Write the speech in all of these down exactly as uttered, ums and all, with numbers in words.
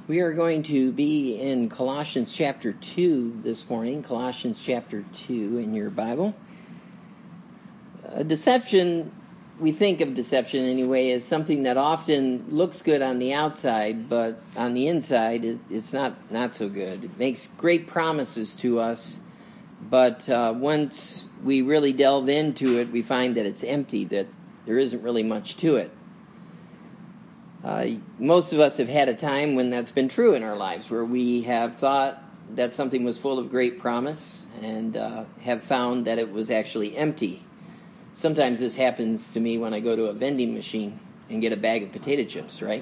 We are going to be in Colossians chapter two this morning, Colossians chapter two in your Bible. Uh, deception, we think of deception anyway, as something that often looks good on the outside, but on the inside it, it's not, not so good. It makes great promises to us, but uh, once we really delve into it, we find that it's empty, that there isn't really much to it. Uh, most of us have had a time when that's been true in our lives, where we have thought that something was full of great promise and uh, have found that it was actually empty. Sometimes this happens to me when I go to a vending machine and get a bag of potato chips, right?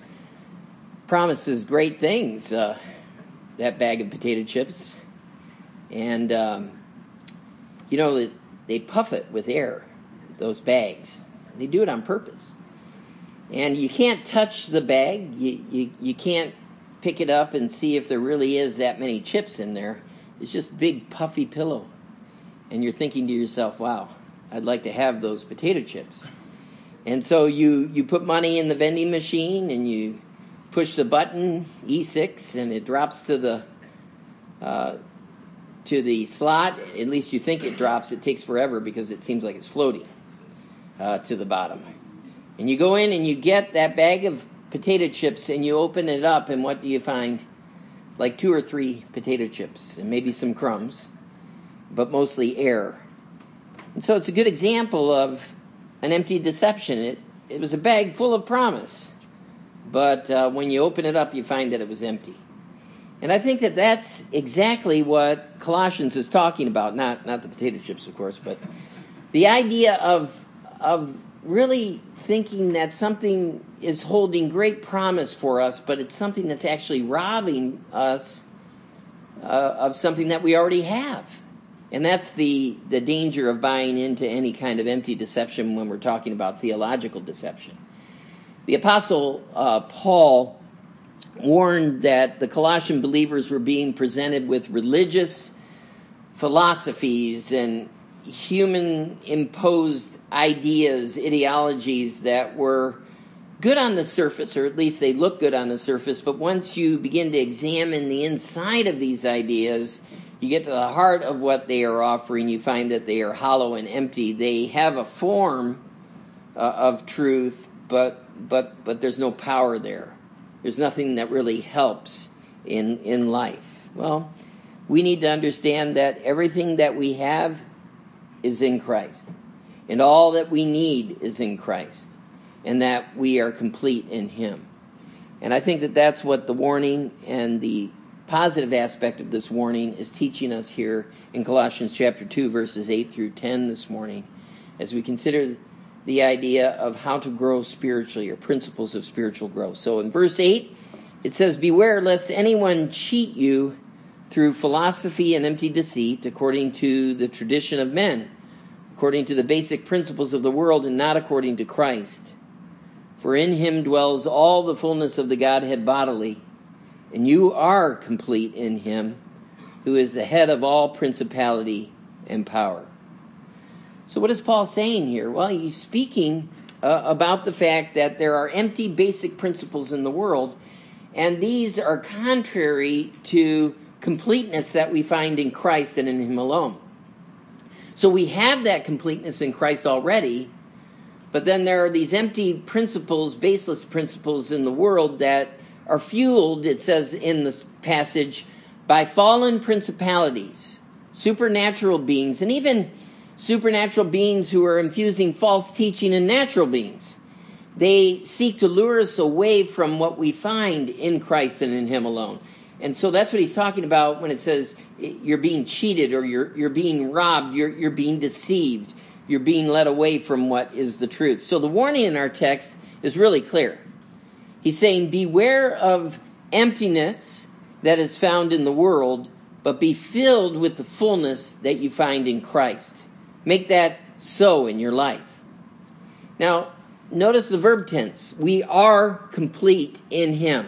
Promises great things, uh, that bag of potato chips. And, um, you know, they puff it with air, those bags. They do it on purpose. And you can't touch the bag. You, you you can't pick it up and see if there really is that many chips in there. It's just a big puffy pillow. And you're thinking to yourself, wow, I'd like to have those potato chips. And so you, you put money in the vending machine and you push the button, E six, and it drops to the uh, to the slot. At least you think it drops. It takes forever because it seems like it's floating uh, to the bottom. And you go in and you get that bag of potato chips and you open it up, and what do you find? Like two or three potato chips and maybe some crumbs, but mostly air. And so it's a good example of an empty deception. It it was a bag full of promise, but uh, when you open it up, you find that it was empty. And I think that that's exactly what Colossians is talking about. Not not the potato chips, of course, but the idea of of really thinking that something is holding great promise for us, but it's something that's actually robbing us uh, of something that we already have. And that's the, the danger of buying into any kind of empty deception when we're talking about theological deception. The Apostle uh, Paul warned that the Colossian believers were being presented with religious philosophies and human-imposed ideas, ideologies that were good on the surface, or at least they look good on the surface, but once you begin to examine the inside of these ideas, you get to the heart of what they are offering, you find that they are hollow and empty. They have a form uh, of truth, but but but there's no power there. There's nothing that really helps in in life. Well, we need to understand that everything that we have is in Christ, and all that we need is in Christ, and that we are complete in Him. And I think that that's what the warning and the positive aspect of this warning is teaching us here in Colossians chapter two, verses eight through ten this morning, as we consider the idea of how to grow spiritually, or principles of spiritual growth. So in verse eight, it says, "Beware lest anyone cheat you through philosophy and empty deceit, according to the tradition of men, according to the basic principles of the world, and not according to Christ. For in Him dwells all the fullness of the Godhead bodily, and you are complete in Him, who is the head of all principality and power." So what is Paul saying here? Well, he's speaking uh, about the fact that there are empty basic principles in the world, and these are contrary to completeness that we find in Christ and in Him alone. So we have that completeness in Christ already, but then there are these empty principles, baseless principles in the world that are fueled, it says in this passage, by fallen principalities, supernatural beings, and even supernatural beings who are infusing false teaching in natural beings. They seek to lure us away from what we find in Christ and in Him alone. And so that's what he's talking about when it says you're being cheated, or you're you're being robbed, you're you're being deceived, you're being led away from what is the truth. So the warning in our text is really clear. He's saying, beware of emptiness that is found in the world, but be filled with the fullness that you find in Christ. Make that so in your life. Now, notice the verb tense. We are complete in Him.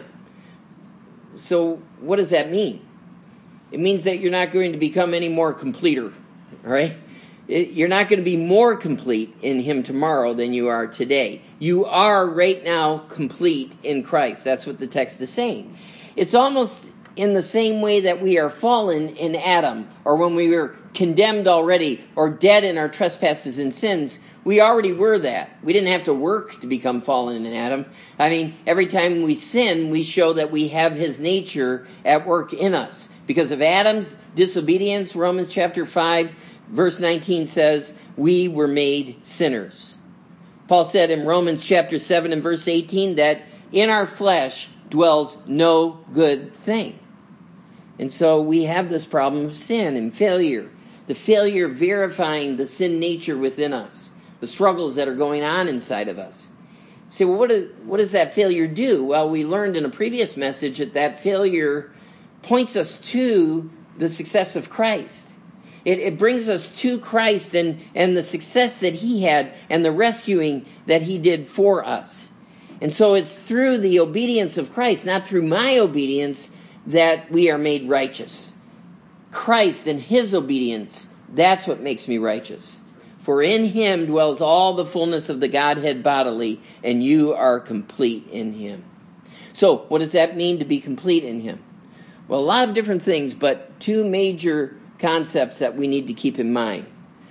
So what does that mean? It means that you're not going to become any more completer, all right? It, you're not going to be more complete in Him tomorrow than you are today. You are right now complete in Christ. That's what the text is saying. it's almost in the same way that we are fallen in Adam, or when we were condemned already, or dead in our trespasses and sins. We already were that. We didn't have to work to become fallen in Adam. I mean, every time we sin, we show that we have his nature at work in us. Because of Adam's disobedience, Romans chapter five, verse nineteen says, we were made sinners. Paul said in Romans chapter seven and verse eighteen that in our flesh dwells no good thing. And so we have this problem of sin and failure. The failure of verifying the sin nature within us. The struggles that are going on inside of us. You say, well, what, do, what does that failure do? Well, we learned in a previous message that that failure points us to the success of Christ. It, it brings us to Christ and, and the success that he had and the rescuing that he did for us. And so it's through the obedience of Christ, not through my obedience, that we are made righteous. Christ and his obedience, that's what makes me righteous. For in him dwells all the fullness of the Godhead bodily, and you are complete in him. So, what does that mean to be complete in him? Well, a lot of different things, but two major concepts that we need to keep in mind.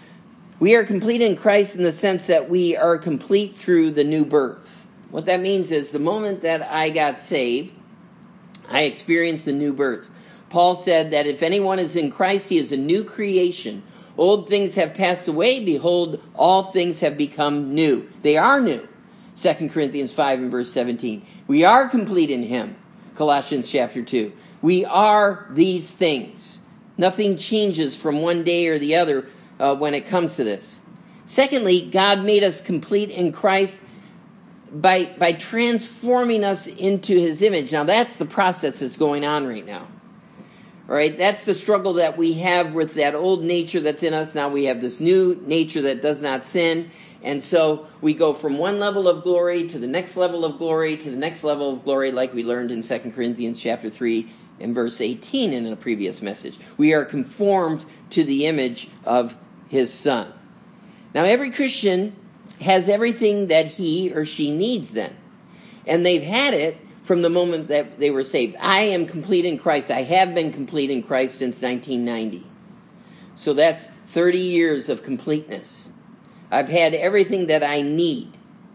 We are complete in Christ in the sense that we are complete through the new birth. What that means is the moment that I got saved, I experienced the new birth. Paul said that if anyone is in Christ, he is a new creation. Old things have passed away. Behold, all things have become new. They are new. Second Corinthians five and verse seventeen. We are complete in him. Colossians chapter two. We are these things. Nothing changes from one day or the other uh, when it comes to this. Secondly, God made us complete in Christ by, by transforming us into his image. Now, that's the process that's going on right now. All right, that's the struggle that we have with that old nature that's in us. Now we have this new nature that does not sin. And so we go from one level of glory to the next level of glory to the next level of glory, like we learned in Second Corinthians chapter three and verse eighteen in a previous message. We are conformed to the image of his Son. Now every Christian has everything that he or she needs then. And they've had it from the moment that they were saved. I am complete in Christ. I have been complete in Christ since nineteen ninety. So that's thirty years of completeness. I've had everything that I need.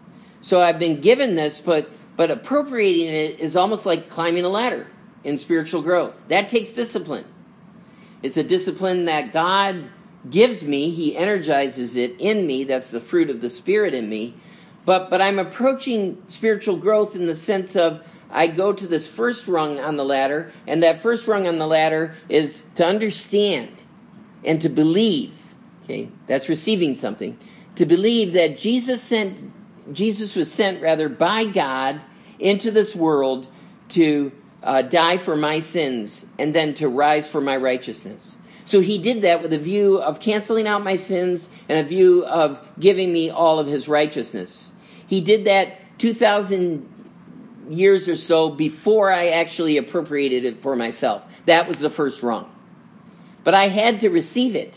So I've been given this, but, but appropriating it is almost like climbing a ladder in spiritual growth. That takes discipline. It's a discipline that God gives me. He energizes it in me. That's the fruit of the Spirit in me. But, but I'm approaching spiritual growth in the sense of I go to this first rung on the ladder, and that first rung on the ladder is to understand and to believe. Okay, that's receiving something. To believe that Jesus sent, Jesus was sent rather by God into this world to uh, die for my sins and then to rise for my righteousness. So he did that with a view of canceling out my sins and a view of giving me all of his righteousness. He did that two thousand years or so before I actually appropriated it for myself. That was the first rung. But I had to receive it.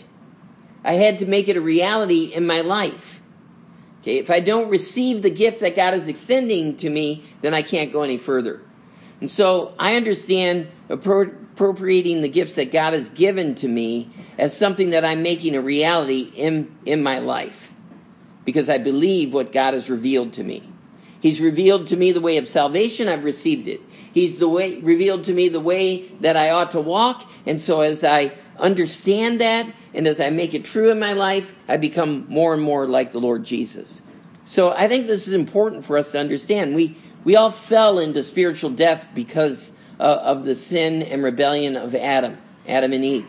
I had to make it a reality in my life. Okay, if I don't receive the gift that God is extending to me, then I can't go any further. And so I understand appropriating the gifts that God has given to me as something that I'm making a reality in, in my life. Because I believe what God has revealed to me. He's revealed to me the way of salvation. I've received it. He's the way revealed to me the way that I ought to walk. And so as I understand that and as I make it true in my life, I become more and more like the Lord Jesus. So I think this is important for us to understand. We we all fell into spiritual death because uh, of the sin and rebellion of Adam, Adam and Eve.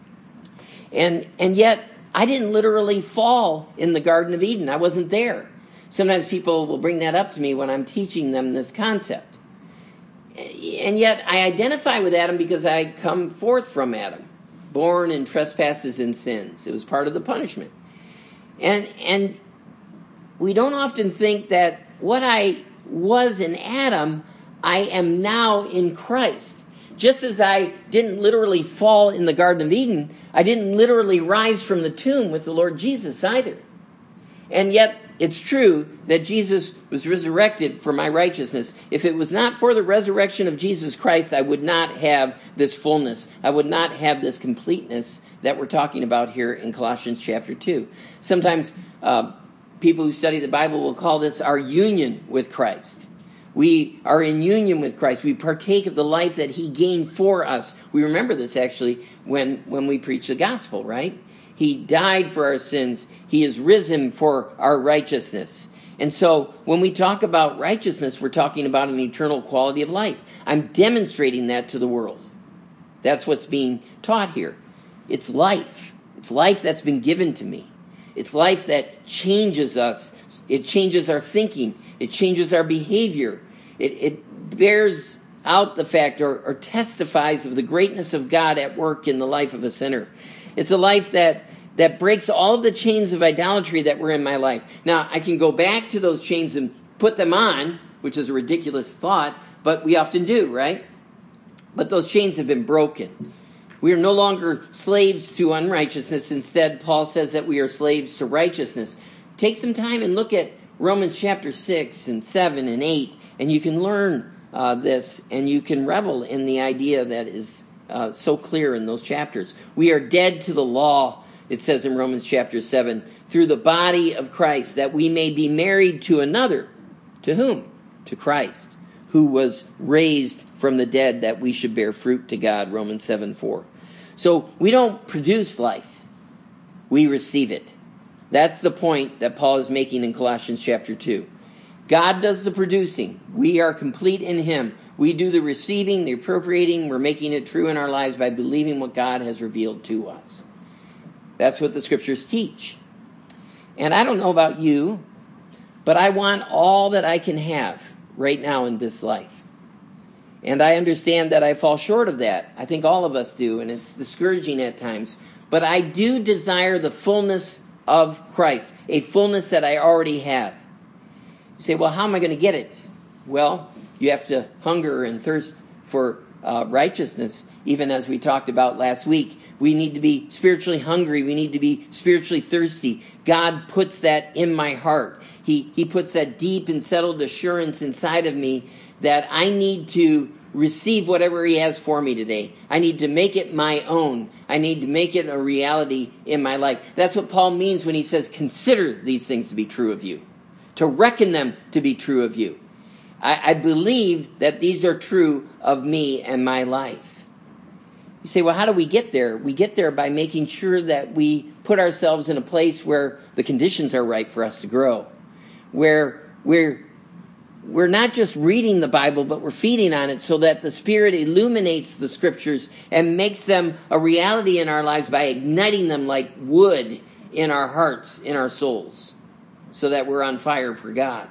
And and yet I didn't literally fall in the Garden of Eden. I wasn't there. Sometimes people will bring that up to me when I'm teaching them this concept. And yet I identify with Adam because I come forth from Adam, born in trespasses and sins. It was part of the punishment. And and we don't often think that what I was in Adam, I am now in Christ. Just as I didn't literally fall in the Garden of Eden, I didn't literally rise from the tomb with the Lord Jesus either. And yet, it's true that Jesus was resurrected for my righteousness. If it was not for the resurrection of Jesus Christ, I would not have this fullness. I would not have this completeness that we're talking about here in Colossians chapter two. Sometimes uh, people who study the Bible will call this our union with Christ. We are in union with Christ. We partake of the life that he gained for us. We remember this actually when, when we preach the gospel, right? He died for our sins. He is risen for our righteousness. And so when we talk about righteousness, we're talking about an eternal quality of life. I'm demonstrating that to the world. That's what's being taught here. It's life. It's life that's been given to me. It's life that changes us. It changes our thinking. It changes our behavior. It, it bears out the fact or, or testifies of the greatness of God at work in the life of a sinner. It's a life that, that breaks all of the chains of idolatry that were in my life. Now, I can go back to those chains and put them on, which is a ridiculous thought, but we often do, right? But those chains have been broken. We are no longer slaves to unrighteousness. Instead, Paul says that we are slaves to righteousness. Take some time and look at Romans chapter six and seven and eight, and you can learn uh, this, and you can revel in the idea that is uh, so clear in those chapters. We are dead to the law, it says in Romans chapter seven, through the body of Christ, that we may be married to another. To whom? To Christ, who was raised from the dead, that we should bear fruit to God, Romans seven four. So we don't produce life. We receive it. That's the point that Paul is making in Colossians chapter two. God does the producing. We are complete in him. We do the receiving, the appropriating. We're making it true in our lives by believing what God has revealed to us. That's what the scriptures teach. And I don't know about you, but I want all that I can have right now in this life. And I understand that I fall short of that. I think all of us do, and it's discouraging at times. But I do desire the fullness of Christ, a fullness that I already have. You say, well, how am I going to get it? Well, you have to hunger and thirst for uh, righteousness, even as we talked about last week. We need to be spiritually hungry. We need to be spiritually thirsty. God puts that in my heart. He, he puts that deep and settled assurance inside of me that I need to receive whatever he has for me today. I need to make it my own. I need to make it a reality in my life. That's what Paul means when he says, consider these things to be true of you, to reckon them to be true of you. I, I believe that these are true of me and my life. You say, well, how do we get there? We get there by making sure that we put ourselves in a place where the conditions are right for us to grow, where we're We're not just reading the Bible, but we're feeding on it so that the Spirit illuminates the Scriptures and makes them a reality in our lives by igniting them like wood in our hearts, in our souls, so that we're on fire for God.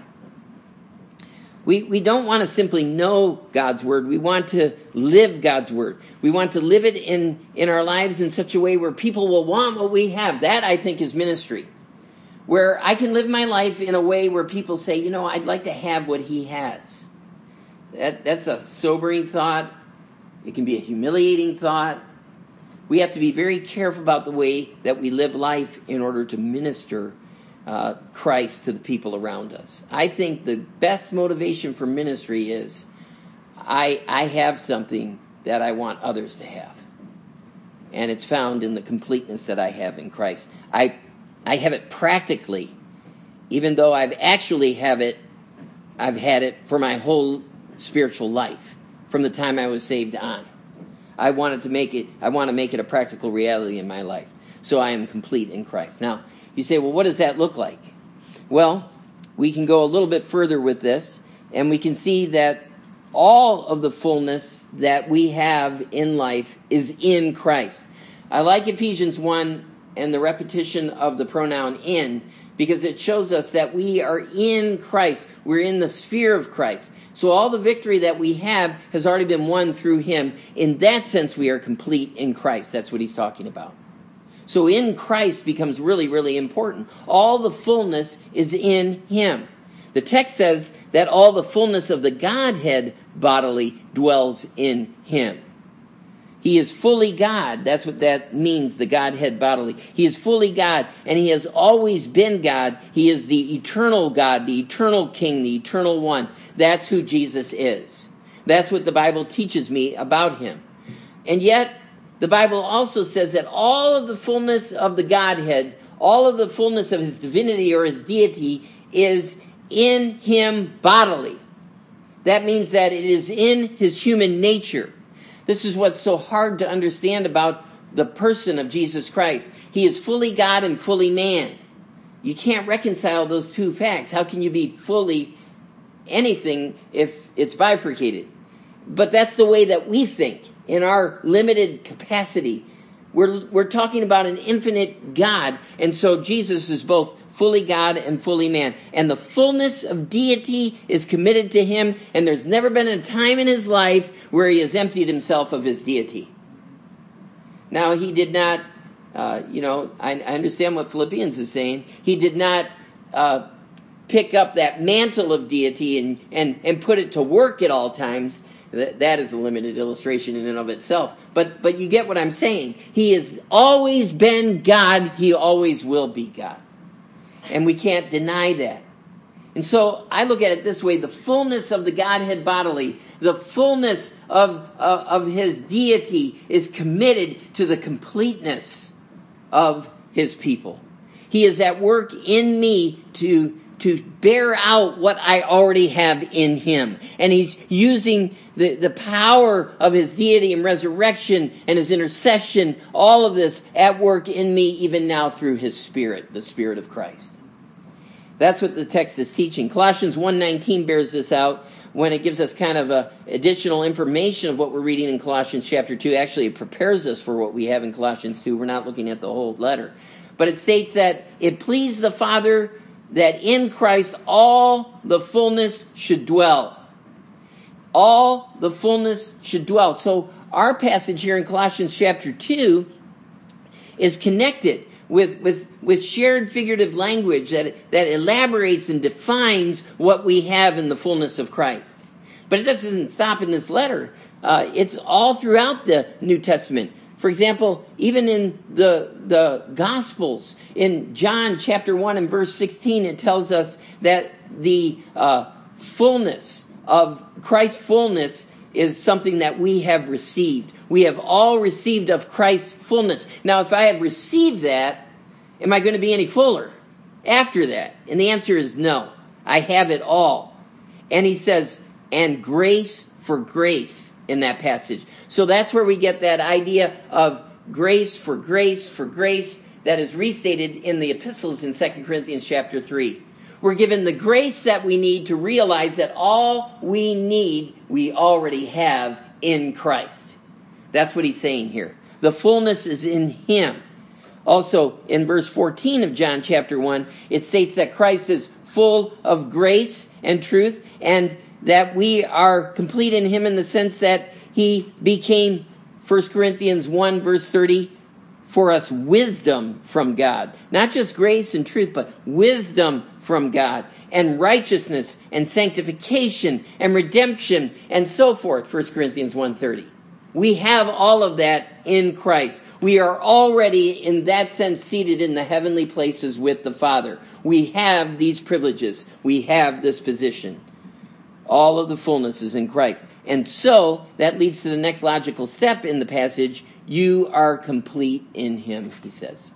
We we don't want to simply know God's Word. We want to live God's Word. We want to live it in, in our lives in such a way where people will want what we have. That, I think, is ministry. Where I can live my life in a way where people say, you know, I'd like to have what he has. That, that's a sobering thought. It can be a humiliating thought. We have to be very careful about the way that we live life in order to minister uh, Christ to the people around us. I think the best motivation for ministry is I, I have something that I want others to have. And it's found in the completeness that I have in Christ. I I have it practically, even though I've actually have it, I've had it for my whole spiritual life, from the time I was saved on. I wanted to make it, I want to make it a practical reality in my life. So I am complete in Christ. Now, you say, well, what does that look like? Well, we can go a little bit further with this, and we can see that all of the fullness that we have in life is in Christ. I like Ephesians one and the repetition of the pronoun in, because it shows us that we are in Christ. We're in the sphere of Christ. So all the victory that we have has already been won through him. In that sense, we are complete in Christ. That's what he's talking about. So in Christ becomes really, really important. All the fullness is in him. The text says that all the fullness of the Godhead bodily dwells in him. He is fully God. That's what that means, the Godhead bodily. He is fully God, and he has always been God. He is the eternal God, the eternal King, the eternal one. That's who Jesus is. That's what the Bible teaches me about him. And yet, the Bible also says that all of the fullness of the Godhead, all of the fullness of his divinity or his deity is in him bodily. That means that it is in his human nature. This is what's so hard to understand about the person of Jesus Christ. He is fully God and fully man. You can't reconcile those two facts. How can you be fully anything if it's bifurcated? But that's the way that we think in our limited capacity. We're, we're talking about an infinite God. And so Jesus is both fully God and fully man. And the fullness of deity is committed to him. And there's never been a time in his life where he has emptied himself of his deity. Now, he did not, uh, you know, I, I understand what Philippians is saying. He did not uh, pick up that mantle of deity and, and, and put it to work at all times. That, that is a limited illustration in and of itself. But, but you get what I'm saying. He has always been God. He always will be God. And we can't deny that. And so I look at it this way. The fullness of the Godhead bodily, the fullness of, of, of his deity is committed to the completeness of his people. He is at work in me to, to bear out what I already have in him. And he's using the, the power of his deity and resurrection and his intercession, all of this at work in me even now through his Spirit, the Spirit of Christ. That's what the text is teaching. Colossians one nineteen bears this out when it gives us kind of a additional information of what we're reading in Colossians chapter two. Actually, it prepares us for what we have in Colossians two. We're not looking at the whole letter. But it states that it pleased the Father that in Christ all the fullness should dwell. All the fullness should dwell. So our passage here in Colossians chapter two is connected with, with, with shared figurative language that, that elaborates and defines what we have in the fullness of Christ. But it doesn't stop in this letter. Uh, it's all throughout the New Testament. For example, even in the, the Gospels, in John chapter one and verse sixteen, it tells us that the uh, fullness of Christ's fullness is something that we have received. We have all received of Christ's fullness. Now, if I have received that, am I going to be any fuller after that? And the answer is no. I have it all. And he says, and grace for grace in that passage. So that's where we get that idea of grace for grace for grace that is restated in the epistles in Second Corinthians chapter three. We're given the grace that we need to realize that all we need, we already have in Christ. That's what he's saying here. The fullness is in him. Also, in verse fourteen of John chapter one, it states that Christ is full of grace and truth, and that we are complete in him in the sense that he became, First Corinthians one verse thirty, for us wisdom from God. Not just grace and truth, but wisdom from God, and righteousness and sanctification and redemption and so forth, First Corinthians one thirty. We have all of that in Christ. We are already, in that sense, seated in the heavenly places with the Father. We have these privileges. We have this position. All of the fullness is in Christ. And so, that leads to the next logical step in the passage. You are complete in him, he says.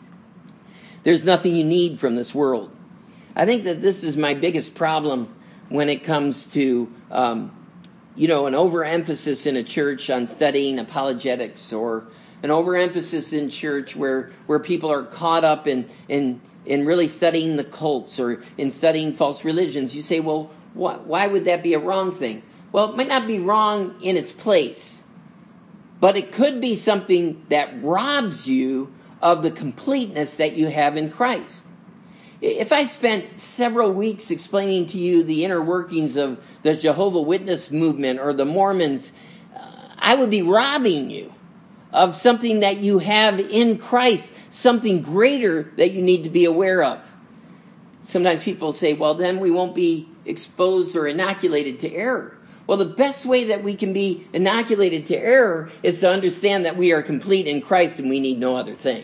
There's nothing you need from this world. I think that this is my biggest problem when it comes to, um, you know, an overemphasis in a church on studying apologetics, or an overemphasis in church where, where people are caught up in, in, in really studying the cults or in studying false religions. You say, well, wh- why would that be a wrong thing? Well, it might not be wrong in its place, but it could be something that robs you of the completeness that you have in Christ. If I spent several weeks explaining to you the inner workings of the Jehovah's Witness movement or the Mormons, uh, I would be robbing you of something that you have in Christ, something greater that you need to be aware of. Sometimes people say, well, then we won't be exposed or inoculated to error. Well, the best way that we can be inoculated to error is to understand that we are complete in Christ and we need no other thing.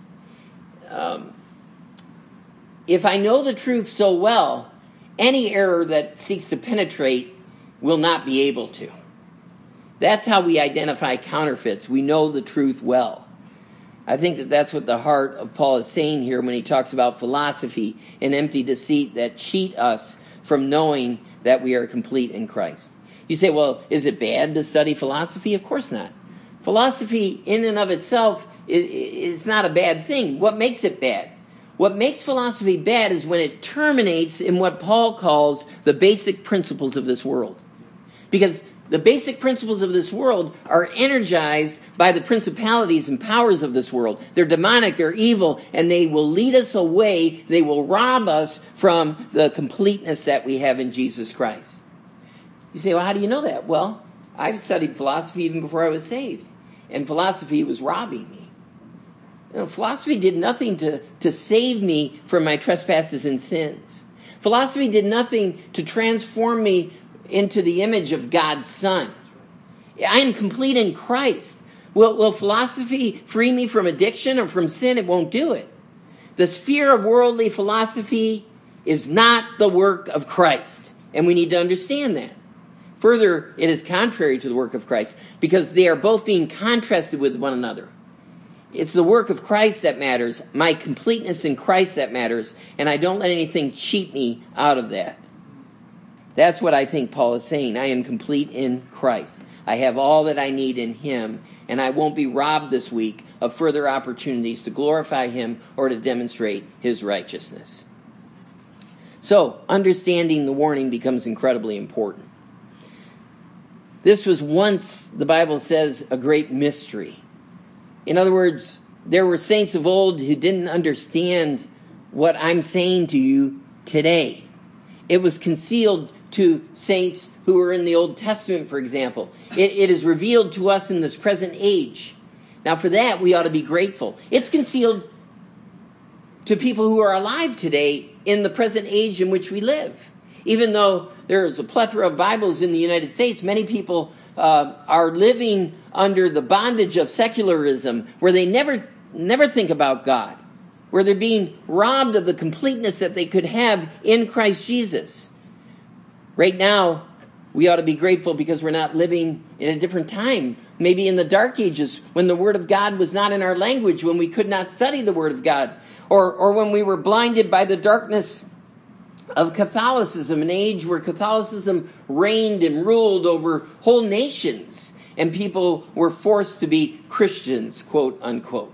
Um, if I know the truth so well, any error that seeks to penetrate will not be able to. That's how we identify counterfeits. We know the truth well. I think that that's what the heart of Paul is saying here when he talks about philosophy and empty deceit that cheat us from knowing that we are complete in Christ. You say, well, is it bad to study philosophy? Of course not. Philosophy in and of itself is not a bad thing. What makes it bad? What makes philosophy bad is when it terminates in what Paul calls the basic principles of this world. Because the basic principles of this world are energized by the principalities and powers of this world. They're demonic, they're evil, and they will lead us away. They will rob us from the completeness that we have in Jesus Christ. You say, well, how do you know that? Well, I've studied philosophy even before I was saved. And philosophy was robbing me. You know, philosophy did nothing to, to save me from my trespasses and sins. Philosophy did nothing to transform me into the image of God's Son. I am complete in Christ. Will, will philosophy free me from addiction or from sin? It won't do it. The sphere of worldly philosophy is not the work of Christ. And we need to understand that. Further, it is contrary to the work of Christ because they are both being contrasted with one another. It's the work of Christ that matters, my completeness in Christ that matters, and I don't let anything cheat me out of that. That's what I think Paul is saying. I am complete in Christ. I have all that I need in Him, and I won't be robbed this week of further opportunities to glorify Him or to demonstrate His righteousness. So, understanding the warning becomes incredibly important. This was once, the Bible says, a great mystery. In other words, there were saints of old who didn't understand what I'm saying to you today. It was concealed to saints who were in the Old Testament, for example. It, it is revealed to us in this present age. Now, for that, we ought to be grateful. It's concealed to people who are alive today in the present age in which we live. Even though there is a plethora of Bibles in the United States, many people uh, are living under the bondage of secularism, where they never, never think about God, where they're being robbed of the completeness that they could have in Christ Jesus. Right now, we ought to be grateful because we're not living in a different time. Maybe in the dark ages when the Word of God was not in our language, when we could not study the Word of God, or, or when we were blinded by the darkness of Catholicism, an age where Catholicism reigned and ruled over whole nations, and people were forced to be Christians, quote unquote.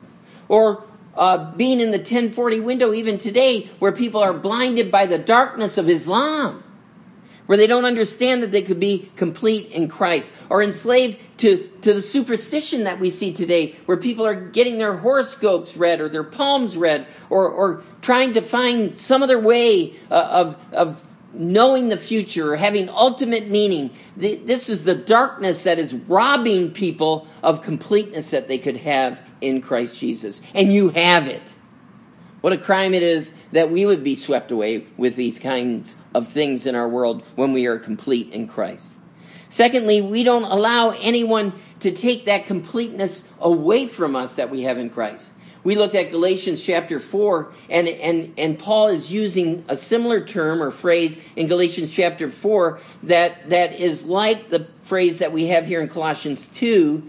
Or uh, being in the ten forty window even today, where people are blinded by the darkness of Islam, where they don't understand that they could be complete in Christ, or enslaved to, to the superstition that we see today, where people are getting their horoscopes read or their palms read, or, or trying to find some other way uh, of, of knowing the future or having ultimate meaning. The, this is the darkness that is robbing people of completeness that they could have in Christ Jesus. And you have it. What a crime it is that we would be swept away with these kinds of things in our world when we are complete in Christ. Secondly, we don't allow anyone to take that completeness away from us that we have in Christ. We looked at Galatians chapter four, and, and, and Paul is using a similar term or phrase in Galatians chapter four that, that is like the phrase that we have here in Colossians two,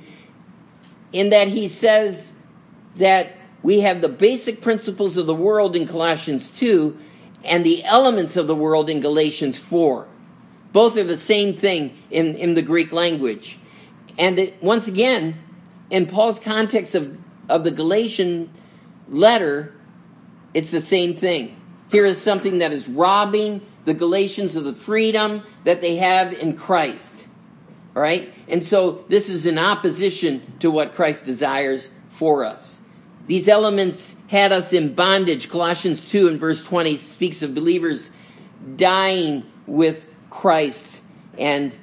in that he says that we have the basic principles of the world in Colossians two and the elements of the world in Galatians four. Both are the same thing in, in the Greek language. And it, once again, in Paul's context of, of the Galatian letter, it's the same thing. Here is something that is robbing the Galatians of the freedom that they have in Christ. All right? And so this is in opposition to what Christ desires for us. These elements had us in bondage. Colossians two and verse twenty speaks of believers dying with Christ and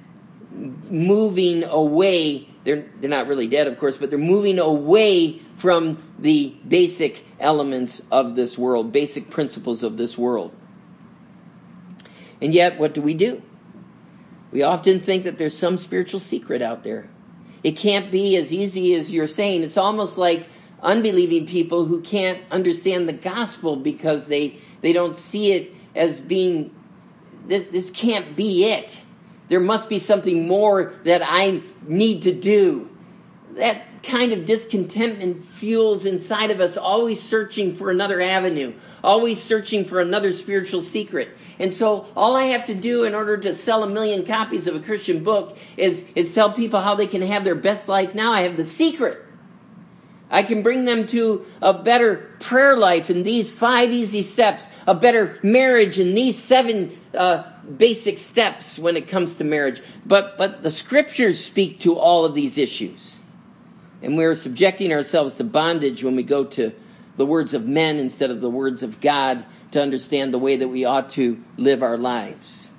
moving away. They're, they're not really dead, of course, but they're moving away from the basic elements of this world, basic principles of this world. And yet, what do we do? We often think that there's some spiritual secret out there. It can't be as easy as you're saying. It's almost like unbelieving people who can't understand the gospel because they, they don't see it as being, this, this can't be it. There must be something more that I need to do. That kind of discontentment fuels inside of us, always searching for another avenue, always searching for another spiritual secret. And so all I have to do in order to sell a million copies of a Christian book is, is tell people how they can have their best life now. I have the secret. I can bring them to a better prayer life in these five easy steps, a better marriage in these seven uh, basic steps when it comes to marriage. But, but the scriptures speak to all of these issues. And we're subjecting ourselves to bondage when we go to the words of men instead of the words of God to understand the way that we ought to live our lives.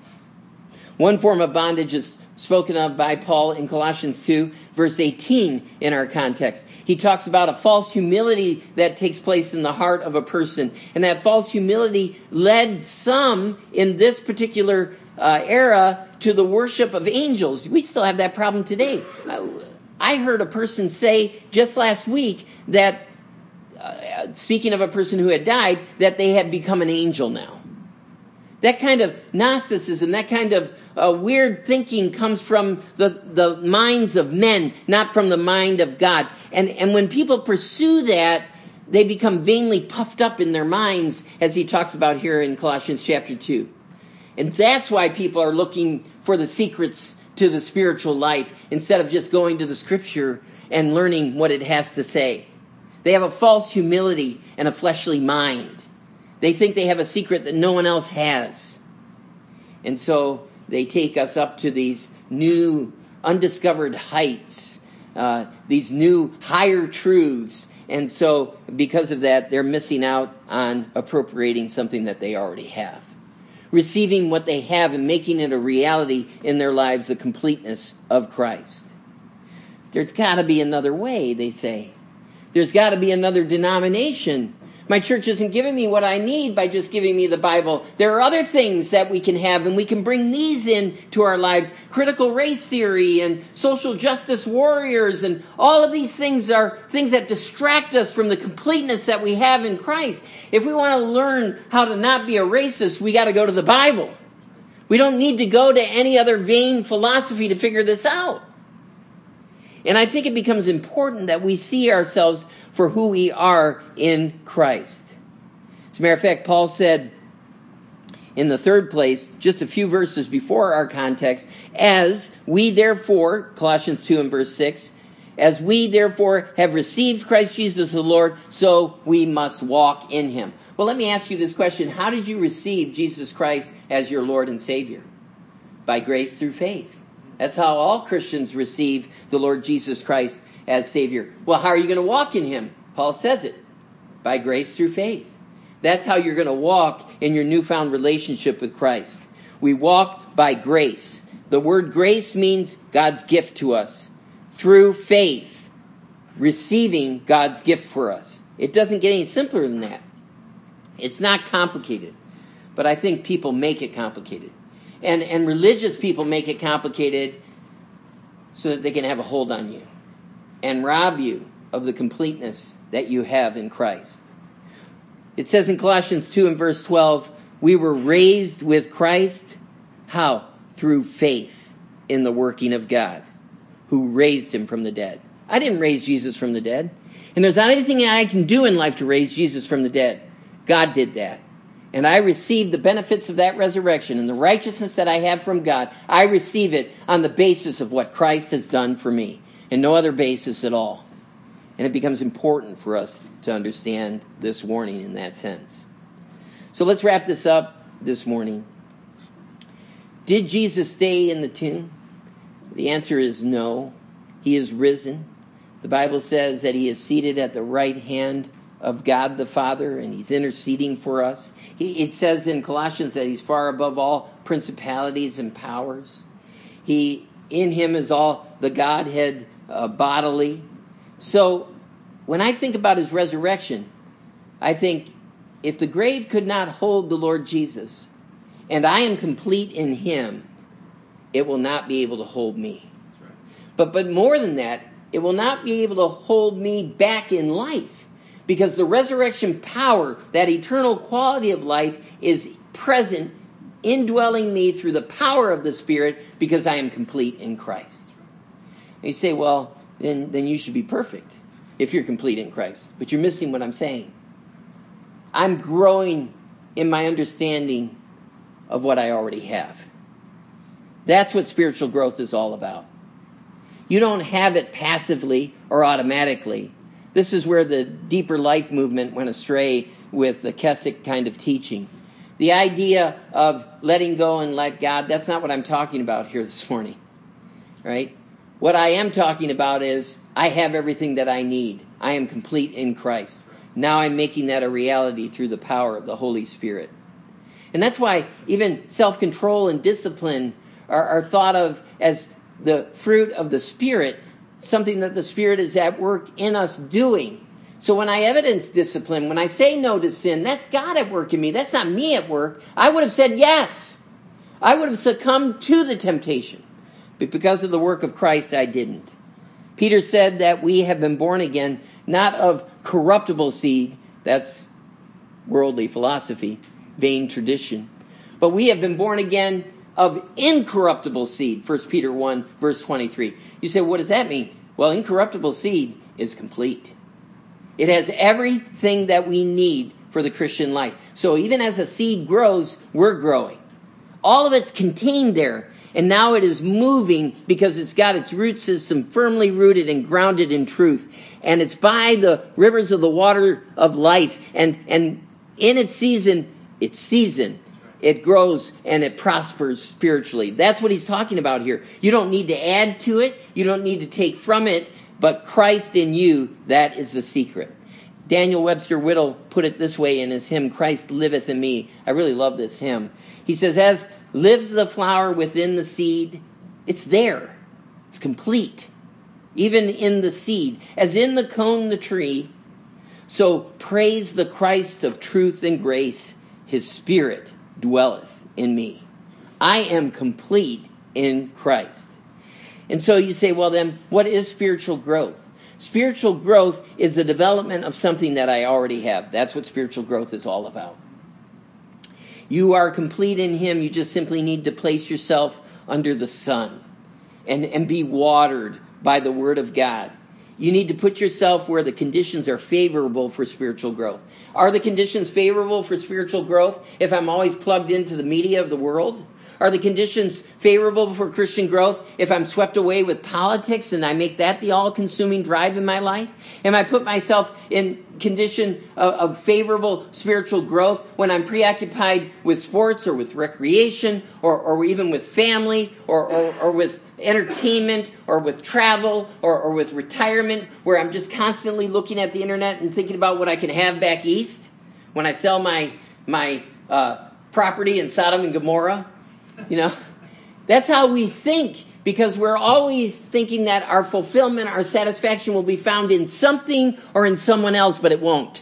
One form of bondage is spoken of by Paul in Colossians two, verse eighteen in our context. He talks about a false humility that takes place in the heart of a person. And that false humility led some in this particular uh, era to the worship of angels. We still have that problem today. I heard a person say just last week that, uh, speaking of a person who had died, that they had become an angel now. That kind of Gnosticism, that kind of uh, weird thinking comes from the, the minds of men, not from the mind of God. And, and when people pursue that, they become vainly puffed up in their minds, as he talks about here in Colossians chapter two. And that's why people are looking for the secrets to the spiritual life instead of just going to the scripture and learning what it has to say. They have a false humility and a fleshly mind. They think they have a secret that no one else has. And so they take us up to these new undiscovered heights, uh, these new higher truths. And so because of that, they're missing out on appropriating something that they already have. Receiving what they have and making it a reality in their lives, the completeness of Christ. There's got to be another way, they say. There's got to be another denomination. My church isn't giving me what I need by just giving me the Bible. There are other things that we can have, and we can bring these in to our lives. Critical race theory and social justice warriors, and all of these things are things that distract us from the completeness that we have in Christ. If we want to learn how to not be a racist, we got to go to the Bible. We don't need to go to any other vain philosophy to figure this out. And I think it becomes important that we see ourselves for who we are in Christ. As a matter of fact, Paul said in the third place, just a few verses before our context, as we therefore, Colossians two and verse six, as we therefore have received Christ Jesus the Lord, so we must walk in him. Well, let me ask you this question. How did you receive Jesus Christ as your Lord and Savior? By grace through faith. That's how all Christians receive the Lord Jesus Christ as Savior. Well, how are you going to walk in him? Paul says it. By grace through faith. That's how you're going to walk in your newfound relationship with Christ. We walk by grace. The word grace means God's gift to us. Through faith, receiving God's gift for us. It doesn't get any simpler than that. It's not complicated. But I think people make it complicated. And, and religious people make it complicated so that they can have a hold on you and rob you of the completeness that you have in Christ. It says in Colossians two and verse twelve, we were raised with Christ. How? Through faith in the working of God, who raised him from the dead. I didn't raise Jesus from the dead. And there's not anything I can do in life to raise Jesus from the dead. God did that. And I receive the benefits of that resurrection and the righteousness that I have from God. I receive it on the basis of what Christ has done for me and no other basis at all. And it becomes important for us to understand this warning in that sense. So let's wrap this up this morning. Did Jesus stay in the tomb? The answer is no. He is risen. The Bible says that he is seated at the right hand of God the Father, and he's interceding for us. He, it says in Colossians that he's far above all principalities and powers. He, in him is all the Godhead uh, bodily. So when I think about his resurrection, I think if the grave could not hold the Lord Jesus, and I am complete in him, it will not be able to hold me. But but more than that, it will not be able to hold me back in life, because the resurrection power, that eternal quality of life, is present, indwelling me through the power of the Spirit, because I am complete in Christ. And you say, well, then, then you should be perfect if you're complete in Christ. But you're missing what I'm saying. I'm growing in my understanding of what I already have. That's what spiritual growth is all about. You don't have it passively or automatically. This is where the deeper life movement went astray with the Keswick kind of teaching. The idea of letting go and let God, that's not what I'm talking about here this morning, right? What I am talking about is I have everything that I need. I am complete in Christ. Now I'm making that a reality through the power of the Holy Spirit. And that's why even self-control and discipline are, are thought of as the fruit of the Spirit, something that the Spirit is at work in us doing. So when I evidence discipline, when I say no to sin, that's God at work in me. That's not me at work. I would have said yes. I would have succumbed to the temptation. But because of the work of Christ, I didn't. Peter said that we have been born again, not of corruptible seed, that's worldly philosophy, vain tradition, but we have been born again of incorruptible seed, First Peter one, verse twenty-three. You say, what does that mean? Well, incorruptible seed is complete. It has everything that we need for the Christian life. So even as a seed grows, we're growing. All of it's contained there. And now it is moving because it's got its root system firmly rooted and grounded in truth. And it's by the rivers of the water of life. And, and in its season, its season, it grows and it prospers spiritually. That's what he's talking about here. You don't need to add to it. You don't need to take from it. But Christ in you, that is the secret. Daniel Webster Whittle put it this way in his hymn, Christ liveth in me. I really love this hymn. He says, as lives the flower within the seed, it's there. It's complete. Even in the seed. As in the cone the tree, so praise the Christ of truth and grace. His Spirit dwelleth in me. I am complete in Christ. And so you say, well then, what is spiritual growth? Spiritual growth is the development of something that I already have. That's what spiritual growth is all about. You are complete in Him. You just simply need to place yourself under the sun and, and be watered by the Word of God. You need to put yourself where the conditions are favorable for spiritual growth. Are the conditions favorable for spiritual growth if I'm always plugged into the media of the world? Are the conditions favorable for Christian growth if I'm swept away with politics and I make that the all-consuming drive in my life? Am I put myself in condition of, of favorable spiritual growth when I'm preoccupied with sports or with recreation or, or even with family or, or, or with entertainment or with travel or, or with retirement, where I'm just constantly looking at the internet and thinking about what I can have back east when I sell my, my uh, property in Sodom and Gomorrah? You know, that's how we think, because we're always thinking that our fulfillment, our satisfaction will be found in something or in someone else, but it won't.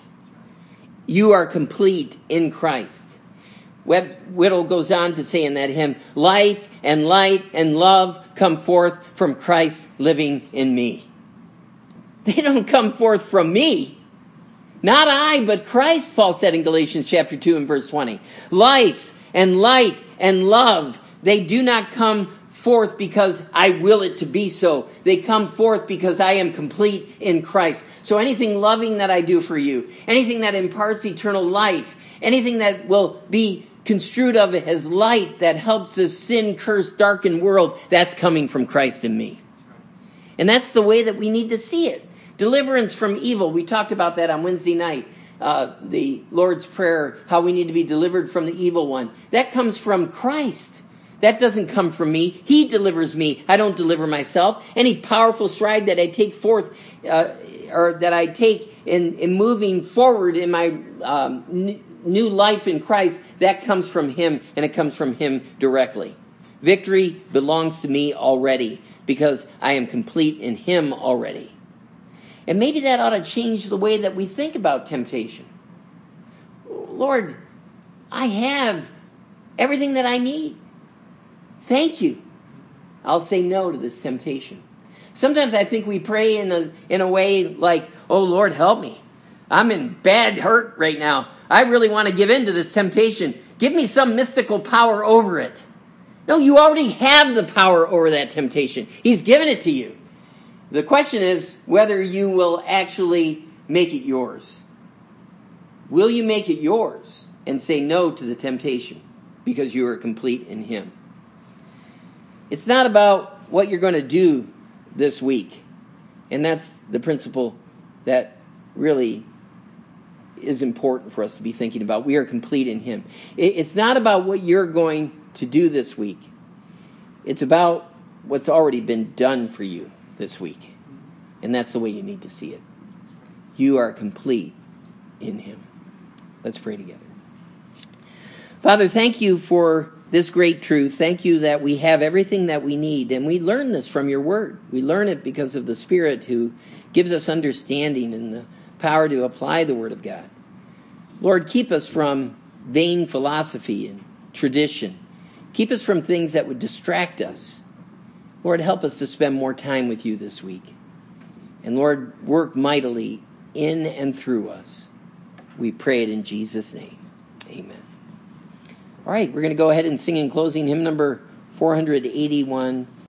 You are complete in Christ. Webb Whittle goes on to say in that hymn, life and light and love come forth from Christ living in me. They don't come forth from me. Not I, but Christ, Paul said in Galatians chapter two and verse twenty. Life and light and love, they do not come forth because I will it to be so. They come forth because I am complete in Christ. So anything loving that I do for you, anything that imparts eternal life, anything that will be construed of as light that helps this sin-cursed, darkened world, that's coming from Christ in me. And that's the way that we need to see it. Deliverance from evil. We talked about that on Wednesday night. Uh, the Lord's Prayer, how we need to be delivered from the evil one. That comes from Christ. That doesn't come from me. He delivers me. I don't deliver myself. Any powerful stride that I take forth, uh, or that I take in, in moving forward in my um, n- new life in Christ, that comes from Him, and it comes from Him directly. Victory belongs to me already because I am complete in Him already. And maybe that ought to change the way that we think about temptation. Lord, I have everything that I need. Thank you. I'll say no to this temptation. Sometimes I think we pray in a in a way like, oh, Lord, help me. I'm in bad hurt right now. I really want to give in to this temptation. Give me some mystical power over it. No, you already have the power over that temptation. He's given it to you. The question is whether you will actually make it yours. Will you make it yours and say no to the temptation because you are complete in Him? It's not about what you're going to do this week. And that's the principle that really is important for us to be thinking about. We are complete in Him. It's not about what you're going to do this week. It's about what's already been done for you this week. And that's the way you need to see it. You are complete in Him. Let's pray together. Father, thank you for this great truth. Thank you that we have everything that we need. And we learn this from your word. We learn it because of the Spirit who gives us understanding and the power to apply the word of God. Lord, keep us from vain philosophy and tradition. Keep us from things that would distract us. Lord, help us to spend more time with you this week. And Lord, work mightily in and through us. We pray it in Jesus' name. Amen. All right, we're going to go ahead and sing in closing hymn number four eighty-one.